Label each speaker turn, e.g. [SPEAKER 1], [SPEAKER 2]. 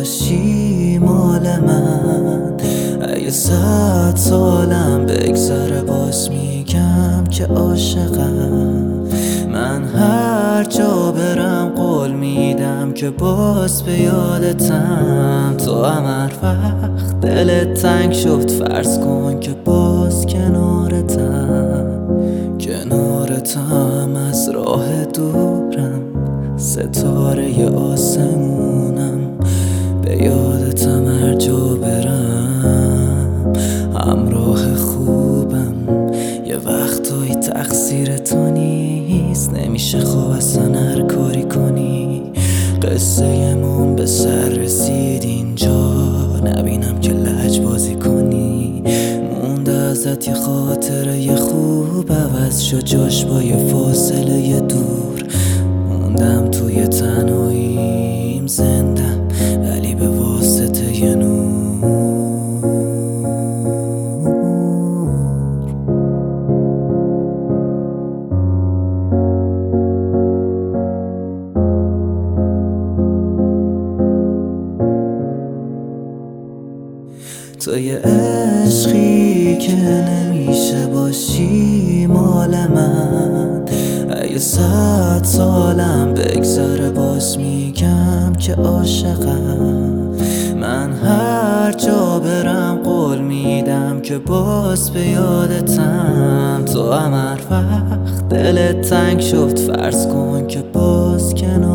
[SPEAKER 1] باشی مال من. اگه 100 سالم بگذره باز میگم که عاشقم. من هر جا برم قول میدم که باز به یادتم. تو هم هر وقت دلت تنگ شد فرض کن که باز کنارتم از راه دورم، ستاره آسمونم. به یادتم هر جا برم، همراه خوبم. یه وقتایی تقصیر تو نیست، نمیشه خواب اصلا هر کاری کنی. قصه من به سر رسید اینجا، نبینم که لجبازی کنی. مونده ازت یه خاطره یه خوب، عوض شد جاش با یه فاصله یه دور. موندم توی تنهاییم زندم، ولی به واسطه یه نور. تو یه عشقی که نمیشه باشی مال من. اگه 100 سالم بگذره باز میگم که عاشقم. من هر جا برم قول میدم که باز به یادتم. تو هم هر وقت دلت تنگ شد فرض کن که باز